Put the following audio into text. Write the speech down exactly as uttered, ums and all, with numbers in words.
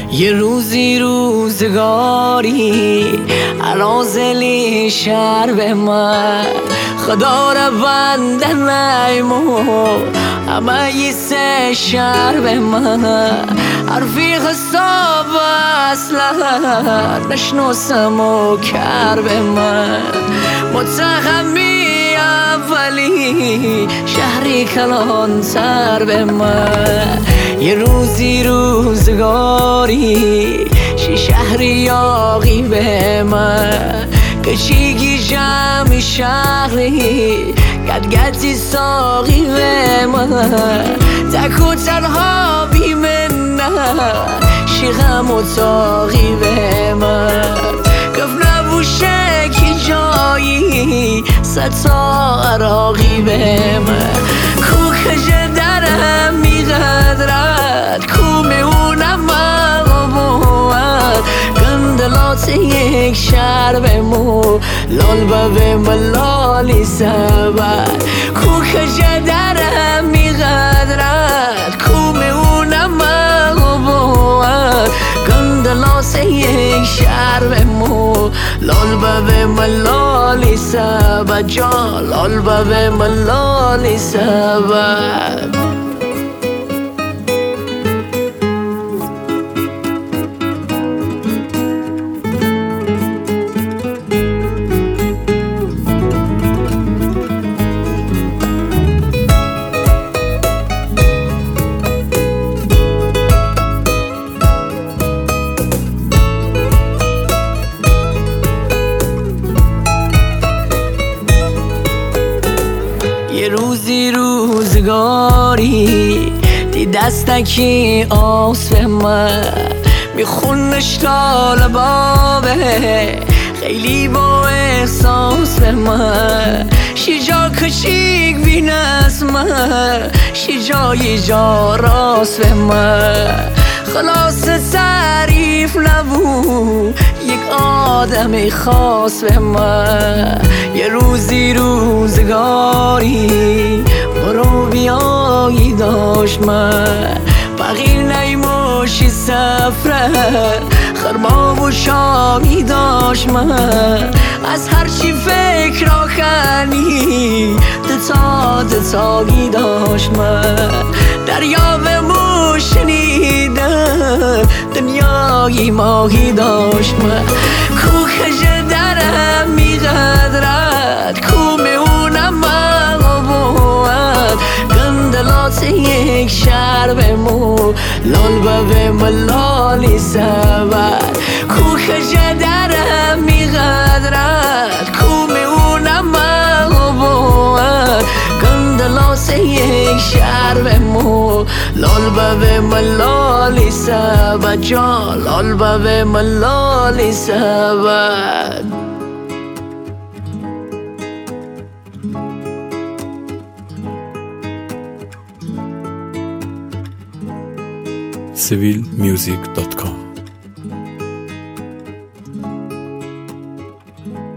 یه روزی روزگاری عرازلی شهر به من خدا رو بنده نیمو همه یه سه شهر به من حرفی حساب اصلا نشناسم و کر به من متخمی اولی شهری کلان تر به من یه روزی روزگاری شی شهری یاقی به من کچیگی جمعی شهری گدگدی ساقی به من تک و تنها بی منت شی غم و تاقی به من گفت نبوشه کی جایی ستا عراقی به من کو کجه درم میقدرد کو میونم مغبوت گندلات یک شهر بمو لال به ملالی سبر کو کجه درم میقدرد کو میونم مغبوت گندلات یک شهر بمو لال به ملالی سبر جا لال به ملالی سبر یه روزی روزگاری دی دستکی آس به من میخونش طالبابه خیلی با احساس به من شی جا کچیک بین از من شی جای جا راست به من خلاص تعریف نبود یک آدم خاص به من یه روزی روزگاری برو بیایی داشت من بغیر نیموشی سفره خرباب و شامی داشت من از هرچی فکر آخنی دتا دتاگی داشت من دریا به موشنیدن دنیای ماهی داشت من کو کجه درم میقدرد کو میونم مغبوت گندلات یک شهر بمو لال به ملالی سبر کو کجه درم میقدرد کو میونم مغبوت گندلات یک شهر بمو لال به ملالی سبر جا لال به ملالی سبر سیویل میوزیک دات کام